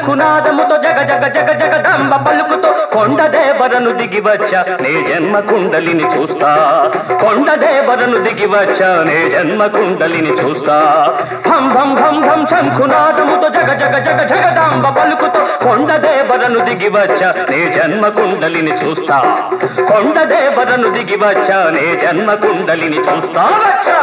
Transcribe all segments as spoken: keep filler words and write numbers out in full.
శంఖునాదముతో జగ జగ జగ జగదంబ పలుకుతో కొండదేవరను దిగి వచ్చా నే జన్మ కుండలిని చూస్తా కొండదేవరను దిగి వచ్చా నే జన్మ కుండలిని చూస్తా భం భం భం భం శంఖునాదముతో జగ జగ జగ జగదంబ పలుకుతో కొండదేవరను దిగి వచ్చా నే జన్మ కుండలిని చూస్తా కొండదేవరను దిగి వచ్చా నే జన్మ కుండలిని చూస్తా వచ్చా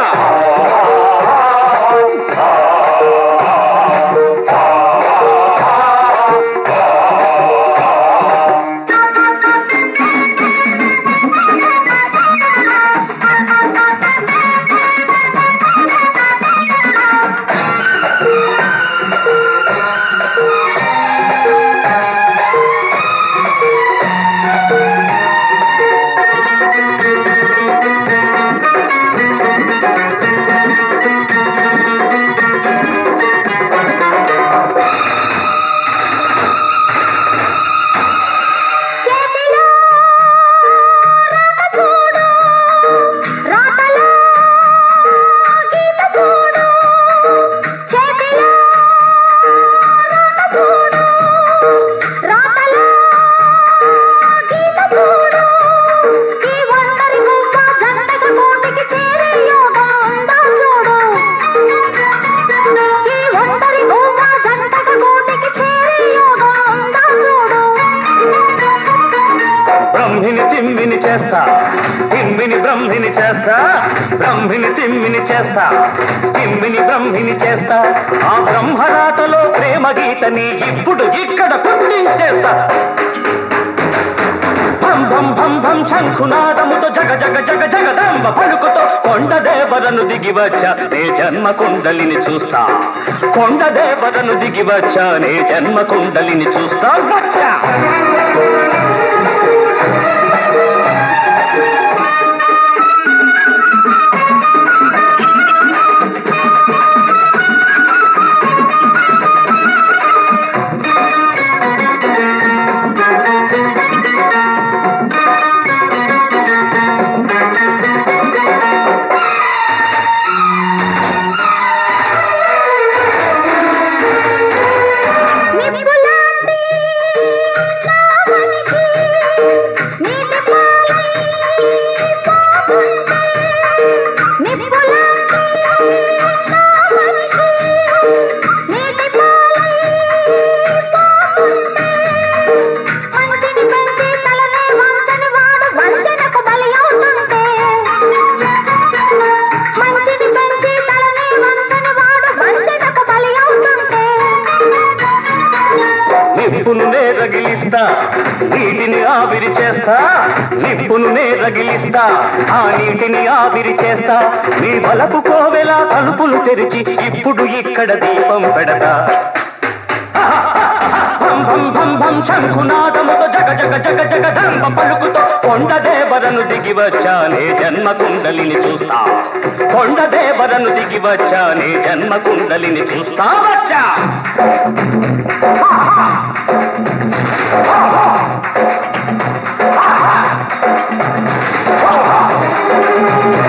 తిమ్మిని చేస్తా తిమ్మిని బ్రహ్మిని చేస్తా బ్రహ్మిని తిమ్మిని చేస్తా తిమ్మిని బ్రహ్మిని చేస్తా ఆ బ్రహ్మరాతలో ప్రేమ గీతని ఇప్పుడు ఇక్కడ పుట్టించేస్తా భం భం భం భం శంఖునాదముతో జగ జగ జగ జగదంబ పలుకుతో కొండదేవరను దిగి వచ్చా నే జన్మ కుండలిని చూస్తా కొండదేవరను దిగి వచ్చా నే జన్మ కుండలిని చూస్తా వచ్చా నిప్పును నే రగిలిస్తా నీటిని ఆవిరి చేస్తా నిప్పును నే రగిలిస్తా ఆ నీటిని ఆవిరి చేస్తా నీ బలపు కోవెలా తలుపులు తెరిచి ఇప్పుడు ఇక్కడ దీపం పెడతా భం భం భం భం శంఖునాదముతో జగ జగ జగ జగదంబ పలుకుతో కొండదేవరను దిగి వచ్చా నే జన్మ కుండలిని చూస్తా కొండదేవరను దిగి వచ్చా నే జన్మ కుండలిని చూస్తా వచ్చా Oh,